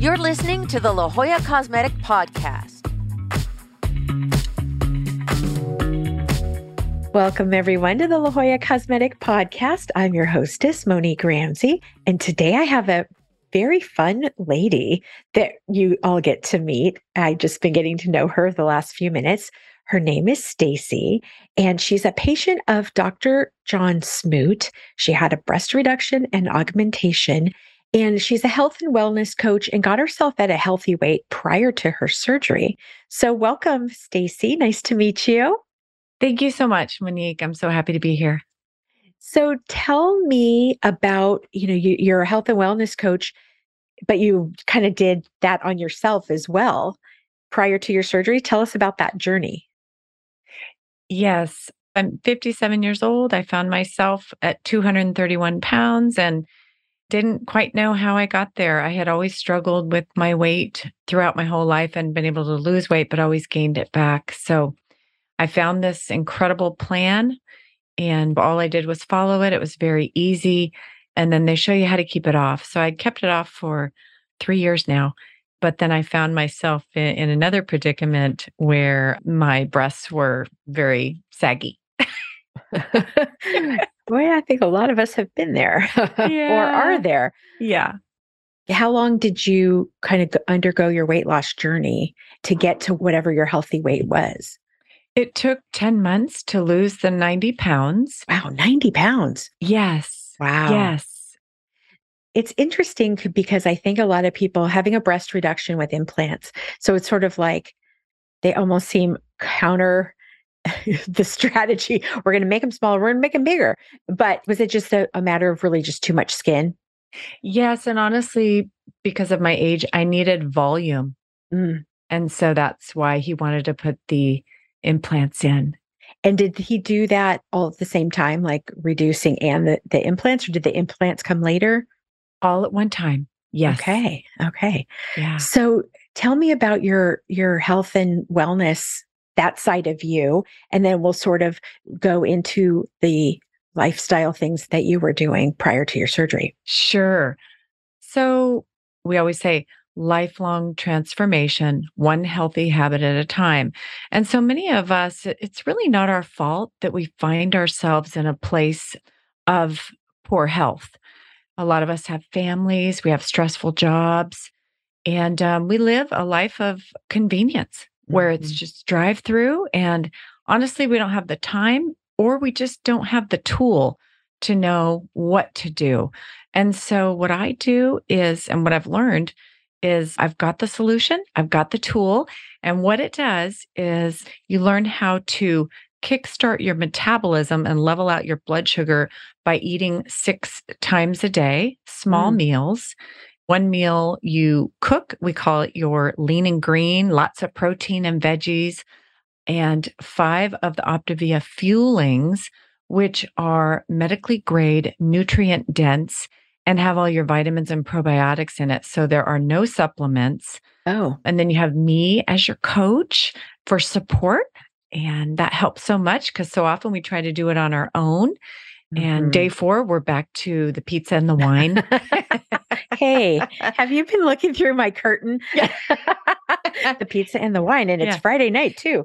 You're listening to the La Jolla Cosmetic Podcast. Welcome, everyone, to the La Jolla Cosmetic Podcast. I'm your hostess, Monique Ramsey, and today I have a very fun lady that you all get to meet. I've just been getting to know her the last few minutes. Her name is Stacy, and she's a patient of Dr. John Smoot. She had a breast reduction and augmentation, and she's a health and wellness coach and got herself at a healthy weight prior to her surgery. So welcome, Stacy. Nice to meet you. Thank you so much, Monique. I'm so happy to be here. So tell me about, you're a health and wellness coach, but you kind of did that on yourself as well prior to your surgery. Tell us about that journey. Yes, I'm 57 years old. I found myself at 231 pounds and didn't quite know how I got there. I had always struggled with my weight throughout my whole life and been able to lose weight, but always gained it back. So I found this incredible plan and all I did was follow it. It was very easy. And then they show you how to keep it off. So I kept it off for 3 years now. But then I found myself in another predicament where my breasts were very saggy. Boy, I think a lot of us have been there or are there. Yeah. How long did you kind of undergo your weight loss journey to get to whatever your healthy weight was? It took 10 months to lose the 90 pounds. Wow, 90 pounds. Yes. Wow. Yes. It's interesting because I think a lot of people having a breast reduction with implants. So it's sort of like they almost seem counter the strategy. We're going to make them smaller. We're going to make them bigger. But was it just a matter of really just too much skin? Yes. And honestly, because of my age, I needed volume. And so that's why he wanted to put the implants in. And did he do that all at the same time, like reducing and the implants, or did the implants come later? All at one time. Yes. Okay. Yeah. So tell me about your health and wellness, that side of you, and then we'll sort of go into the lifestyle things that you were doing prior to your surgery. Sure. So we always say lifelong transformation, one healthy habit at a time. And so many of us, it's really not our fault that we find ourselves in a place of poor health. A lot of us have families, we have stressful jobs, and we live a life of convenience where it's just drive through. And honestly, we don't have the time or we just don't have the tool to know what to do. And so what I do is, and what I've learned is I've got the solution, I've got the tool. And what it does is you learn how to kickstart your metabolism and level out your blood sugar by eating 6 times a day, small meals. One meal you cook, we call it your lean and green, lots of protein and veggies, and 5 of the Optavia fuelings, which are medically grade, nutrient dense, and have all your vitamins and probiotics in it. So there are no supplements. Oh. And then you have me as your coach for support. And that helps so much because so often we try to do it on our own. And day 4, we're back to the pizza and the wine. Hey, have you been looking through my curtain? The pizza and the wine, and it's Friday night too.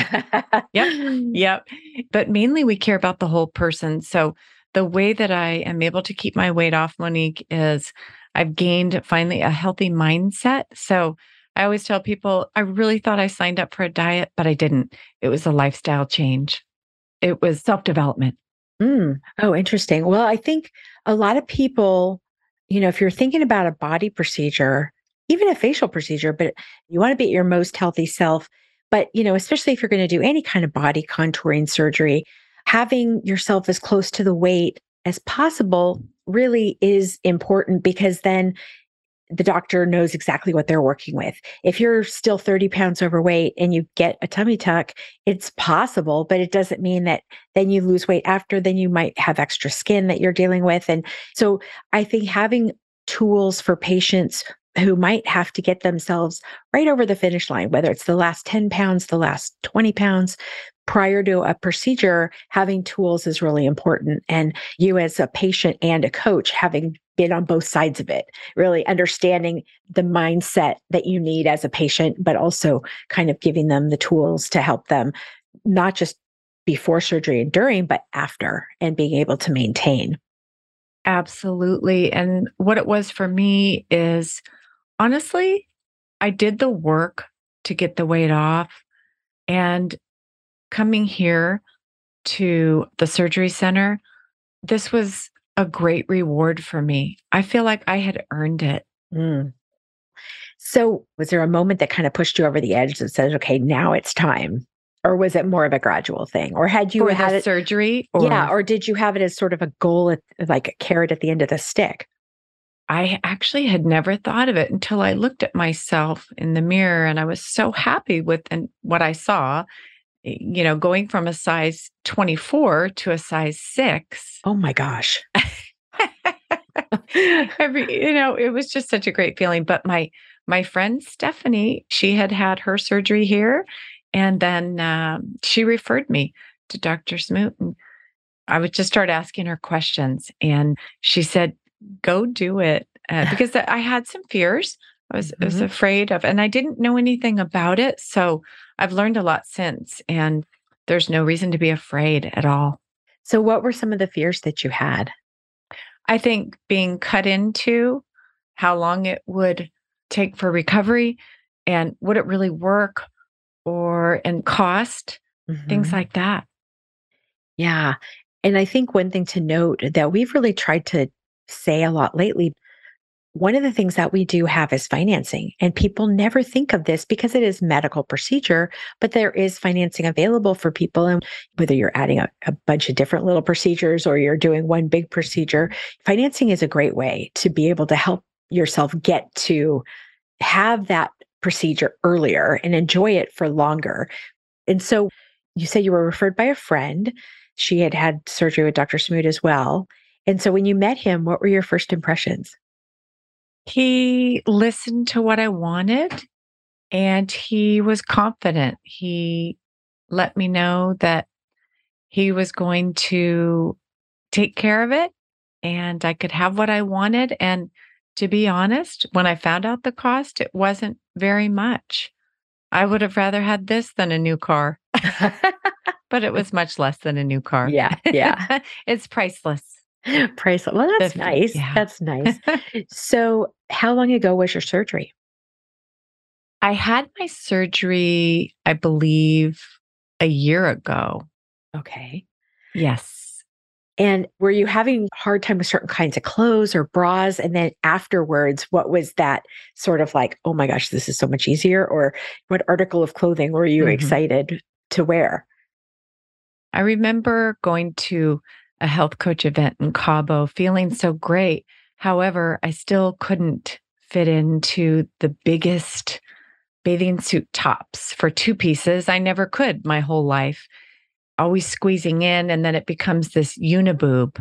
Yep. But mainly we care about the whole person. So the way that I am able to keep my weight off, Monique, is I've gained finally a healthy mindset. So I always tell people, I really thought I signed up for a diet, but I didn't. It was a lifestyle change. It was self-development. Oh, interesting. Well, I think a lot of people, if you're thinking about a body procedure, even a facial procedure, but you want to be at your most healthy self. But, especially if you're going to do any kind of body contouring surgery, having yourself as close to the weight as possible really is important because then the doctor knows exactly what they're working with. If you're still 30 pounds overweight and you get a tummy tuck, it's possible, but it doesn't mean that then you lose weight after, then you might have extra skin that you're dealing with. And so I think having tools for patients who might have to get themselves right over the finish line, whether it's the last 10 pounds, the last 20 pounds, prior to a procedure, having tools is really important. And you as a patient and a coach, having been on both sides of it, really understanding the mindset that you need as a patient, but also kind of giving them the tools to help them, not just before surgery and during, but after, and being able to maintain. Absolutely. And what it was for me is honestly, I did the work to get the weight off. And coming here to the surgery center, this was a great reward for me. I feel like I had earned it. Mm. So, was there a moment that kind of pushed you over the edge that says, okay, now it's time? Or was it more of a gradual thing? Or had you For had the it? surgery, Yeah. or Or did you have it as sort of a goal, like a carrot at the end of the stick? I actually had never thought of it until I looked at myself in the mirror and I was so happy with what I saw, going from a size 24 to a size 6. Oh my gosh. It was just such a great feeling. But my friend Stephanie, she had had her surgery here, and then she referred me to Dr. Smoot, and I would just start asking her questions, and she said, "Go do it," because I had some fears. I was Mhm. afraid of, and I didn't know anything about it. So I've learned a lot since, and there's no reason to be afraid at all. So, what were some of the fears that you had? I think being cut into, how long it would take for recovery, and would it really work and cost, things Mhm. like that. Yeah. And I think one thing to note that we've really tried to say a lot lately, one of the things that we do have is financing. And people never think of this because it is medical procedure, but there is financing available for people. And whether you're adding a bunch of different little procedures or you're doing one big procedure, financing is a great way to be able to help yourself get to have that procedure earlier and enjoy it for longer. And so you said you were referred by a friend. She had had surgery with Dr. Smoot as well. And so when you met him, what were your first impressions? He listened to what I wanted, and he was confident. He let me know that he was going to take care of it and I could have what I wanted. And to be honest, when I found out the cost, it wasn't very much. I would have rather had this than a new car, but it was much less than a new car. Yeah, yeah. It's priceless. Priceless. Well, The that's f nice. Yeah. That's nice. So, how long ago was your surgery? I had my surgery, I believe, a year ago. Okay. Yes. And were you having a hard time with certain kinds of clothes or bras? And then afterwards, what was that sort of like, oh my gosh, this is so much easier? Or what article of clothing were you Mhm. excited to wear? I remember going to a health coach event in Cabo feeling so great. However, I still couldn't fit into the biggest bathing suit tops for 2 pieces. I never could my whole life, always squeezing in, and then it becomes this uniboob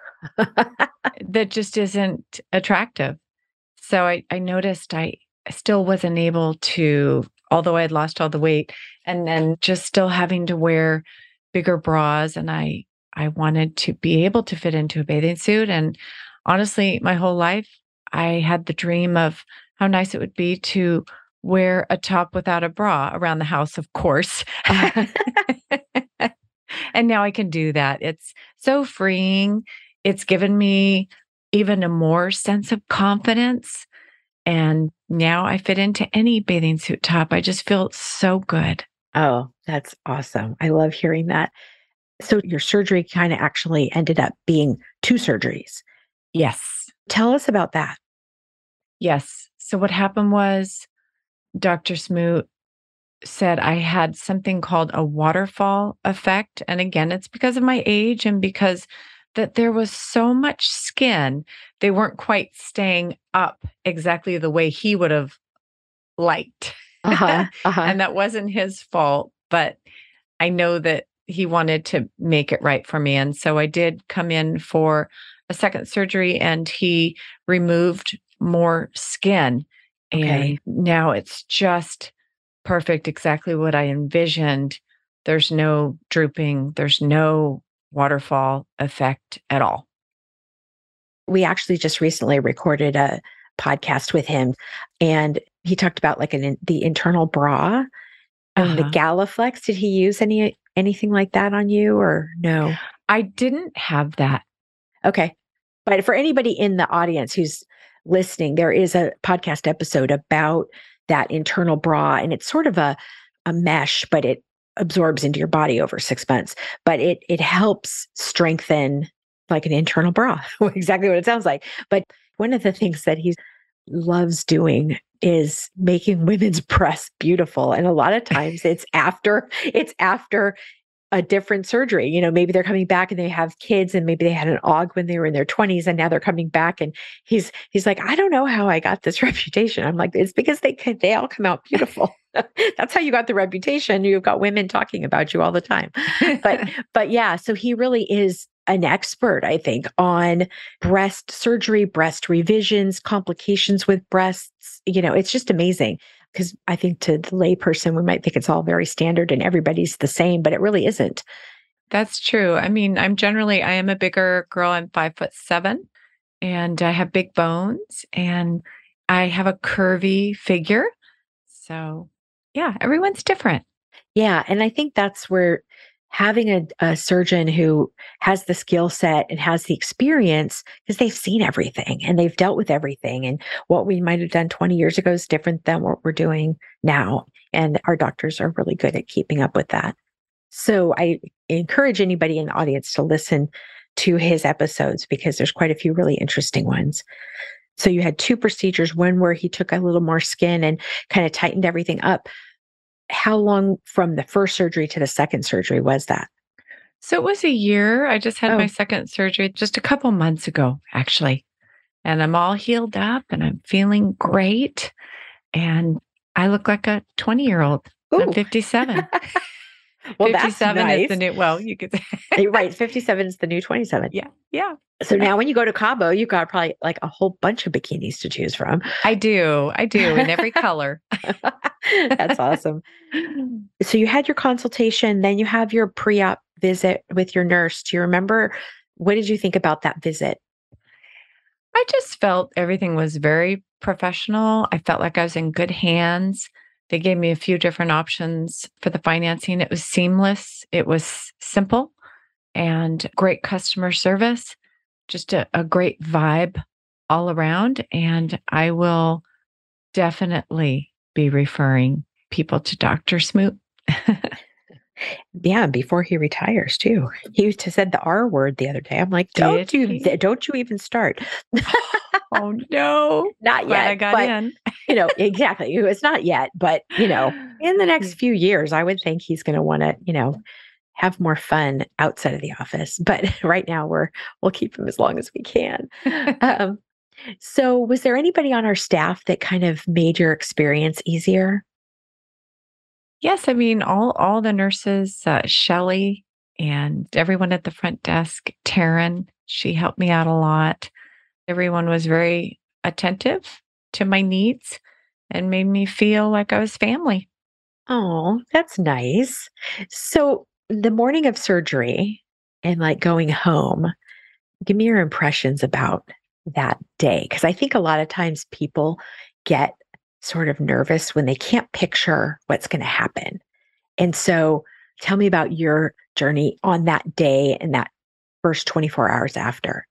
that just isn't attractive. So I noticed I still wasn't able to, although I had lost all the weight, and then just still having to wear bigger bras, and I wanted to be able to fit into a bathing suit. And honestly, my whole life, I had the dream of how nice it would be to wear a top without a bra around the house, of course. And now I can do that. It's so freeing. It's given me even a more sense of confidence. And now I fit into any bathing suit top. I just feel so good. Oh, that's awesome. I love hearing that. So your surgery kind of actually ended up being 2 surgeries. Yes. Tell us about that. Yes. So what happened was Dr. Smoot said I had something called a waterfall effect. And again, it's because of my age and because that there was so much skin, they weren't quite staying up exactly the way he would have liked. Uh-huh. Uh-huh. And that wasn't his fault, but I know that he wanted to make it right for me. And so I did come in for a second surgery and he removed more skin. Okay. And now it's just perfect, exactly what I envisioned. There's no drooping, there's no waterfall effect at all. we actually just recently recorded a podcast with him, and he talked about like the internal bra and the Uh-huh. Galaflex. Did he use anything like that on you or no? I didn't have that. Okay. But for anybody in the audience who's listening, there is a podcast episode about that internal bra, and it's sort of a mesh, but it absorbs into your body over 6 months. But it helps strengthen like an internal bra, exactly what it sounds like. But one of the things that he loves doing is making women's breasts beautiful. And a lot of times it's after a different surgery. Maybe they're coming back and they have kids, and maybe they had an aug when they were in their 20s, and now they're coming back, and he's like, I don't know how I got this reputation. I'm like, it's because they all come out beautiful. That's how you got the reputation. You've got women talking about you all the time. But yeah, so he really is an expert, I think, on breast surgery, breast revisions, complications with breasts. It's just amazing. Because I think to the layperson, we might think it's all very standard and everybody's the same, but it really isn't. That's true. I mean, I am a bigger girl. I'm 5'7", and I have big bones, and I have a curvy figure. So yeah, everyone's different. Yeah. And I think that's where having a surgeon who has the skill set and has the experience, because they've seen everything and they've dealt with everything. And what we might have done 20 years ago is different than what we're doing now. And our doctors are really good at keeping up with that. So I encourage anybody in the audience to listen to his episodes, because there's quite a few really interesting ones. So you had 2 procedures, one where he took a little more skin and kind of tightened everything up. How long from the first surgery to the second surgery was that? So it was a year. I just had my Oh, second surgery just a couple months ago, actually. And I'm all healed up and I'm feeling great. And I look like a 20-year-old. I'm ooh. 57. Well, that's 57 is the nice. new, well, you could say. You're right. 57 is the new 27. Yeah. Yeah. So now when you go to Cabo, you've got probably like a whole bunch of bikinis to choose from. I do in every color. That's awesome. So you had your consultation, then you have your pre-op visit with your nurse. Do you remember, what did you think about that visit? I just felt everything was very professional. I felt like I was in good hands. They gave me a few different options for the financing. It was seamless. It was simple and great customer service, just a great vibe all around. And I will definitely be referring people to Dr. Smoot. Yeah, before he retires too. He used to said the R word the other day. I'm like, don't you even start. Oh no. Not Glad yet. I got but, in. Exactly. It's not yet, but in the next few years, I would think he's going to want to, have more fun outside of the office. But right now we'll keep him as long as we can. Um, so was there anybody on our staff that kind of made your experience easier? Yes, I mean all the nurses, Shelly and everyone at the front desk, Taryn, she helped me out a lot. Everyone was very attentive to my needs and made me feel like I was family. Oh, that's nice. So the morning of surgery and like going home, give me your impressions about that day. Because I think a lot of times people get sort of nervous when they can't picture what's going to happen. And so tell me about your journey on that day and that first 24 hours after.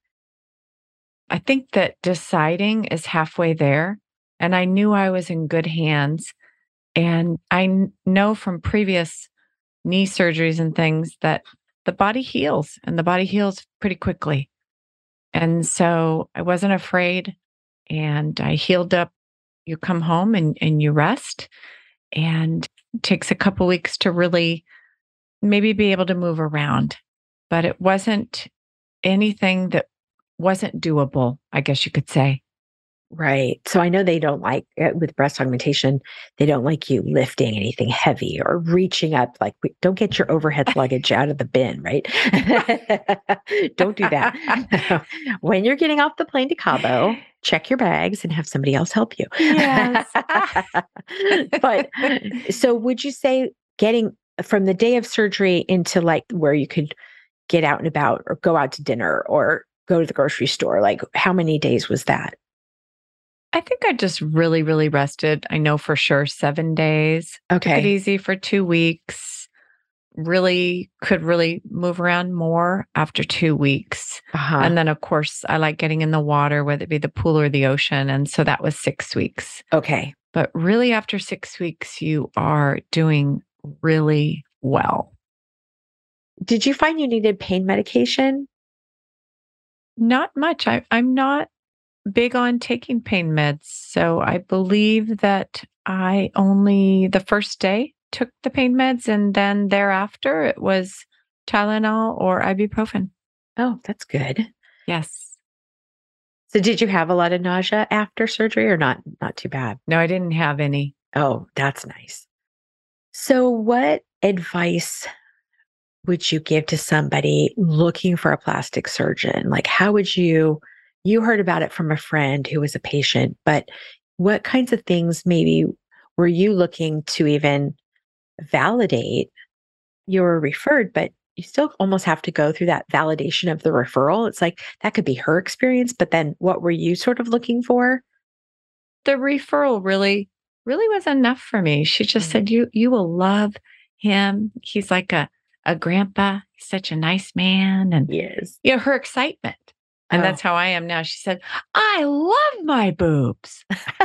I think that deciding is halfway there, and I knew I was in good hands. And know from previous knee surgeries and things that the body heals and the body heals pretty quickly. And so I wasn't afraid and I healed up. You come home and you rest, and it takes a couple weeks to really maybe be able to move around. But it wasn't anything that wasn't doable, I guess you could say. Right. So I know they don't like with breast augmentation, they don't like you lifting anything heavy or reaching up. Like, don't get your overhead luggage out of the bin, right? Don't do that. When you're getting off the plane to Cabo, check your bags and have somebody else help you. Yes. But so would you say getting from the day of surgery into like where you could get out and about or go out to dinner or go to the grocery store? Like, how many days was that? I think I just really, really rested. I know for sure 7 days. Took it Okay. easy for 2 weeks. Really could really move around more after 2 weeks. Uh-huh. And then, of course, I like getting in the water, whether it be the pool or the ocean. And so that was 6 weeks. Okay. But really, after 6 weeks, you are doing really well. Did you find you needed pain medication? Not much. I'm not big on taking pain meds. So I believe that I only the first day took the pain meds, and then thereafter it was Tylenol or ibuprofen. Oh, that's good. Yes. So did you have a lot of nausea after surgery or not? Not too bad. No, I didn't have any. Oh, that's nice. So what advice would you give to somebody looking for a plastic surgeon? Like, how would you heard about it from a friend who was a patient, but what kinds of things maybe were you looking to even validate? You were referred, but you still almost have to go through that validation of the referral. It's like that could be her experience, but then what were you sort of looking for? The referral really was enough for me. She just said, you will love him. He's like a grandpa. He's such a nice man. And Yes. her excitement. And that's how I am now. She said, I love my boobs.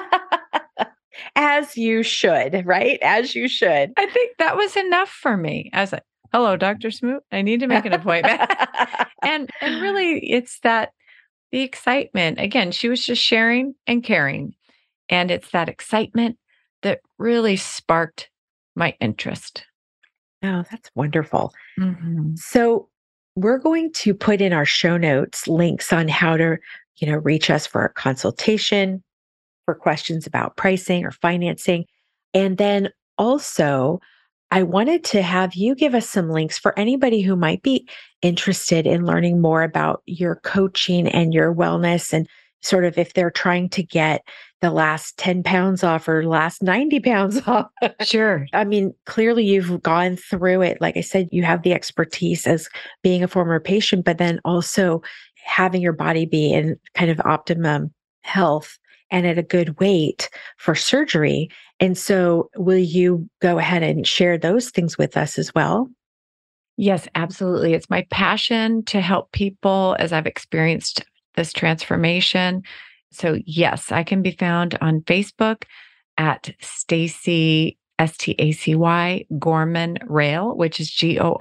As you should, right? As you should. I think that was enough for me. I was like, hello, Dr. Smoot. I need to make an appointment. and really it's the excitement. Again, she was just sharing and caring. And it's that excitement that really sparked my interest. Oh, that's wonderful. Mhm. So we're going to put in our show notes links on how to, reach us for a consultation, for questions about pricing or financing. And then also, I wanted to have you give us some links for anybody who might be interested in learning more about your coaching and your wellness, and sort of if they're trying to get the last 10 pounds off or last 90 pounds off. Sure. I mean, clearly you've gone through it. Like I said, you have the expertise as being a former patient, but then also having your body be in kind of optimum health and at a good weight for surgery. And so will you go ahead and share those things with us as well? Yes, absolutely. It's my passion to help people as I've experienced this transformation. So yes, I can be found on Facebook at Stacy, Stacy Gorman Rail, which is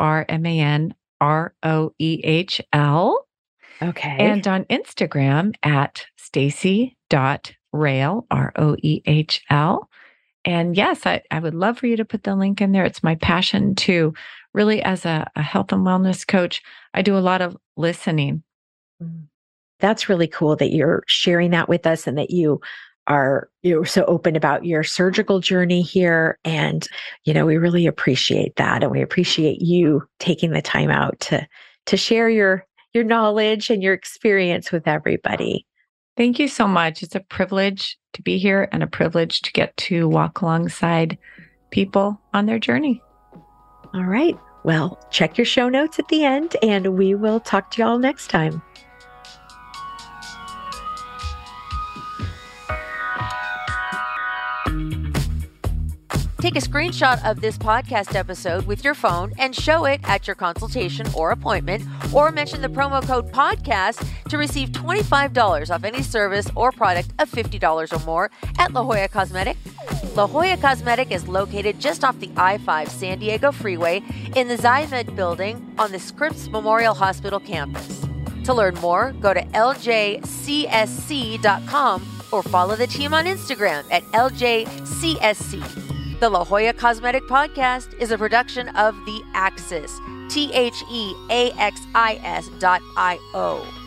GormanRoehl. Okay. And on Instagram at Stacy.Rail, Roehl. And yes, I would love for you to put the link in there. It's my passion to really, as a health and wellness coach, I do a lot of listening. That's really cool that you're sharing that with us and that you're so open about your surgical journey here. And, we really appreciate that. And we appreciate you taking the time out to share your knowledge and your experience with everybody. Thank you so much. It's a privilege to be here and a privilege to get to walk alongside people on their journey. All right. Well, check your show notes at the end, and we will talk to y'all next time. Take a screenshot of this podcast episode with your phone and show it at your consultation or appointment, or mention the promo code podcast to receive $25 off any service or product of $50 or more at La Jolla Cosmetic. La Jolla Cosmetic is located just off the I-5 San Diego Freeway in the Zymed building on the Scripps Memorial Hospital campus. To learn more, go to ljcsc.com or follow the team on Instagram at ljcsc. The La Jolla Cosmetic Podcast is a production of The Axis, TheAxis.io.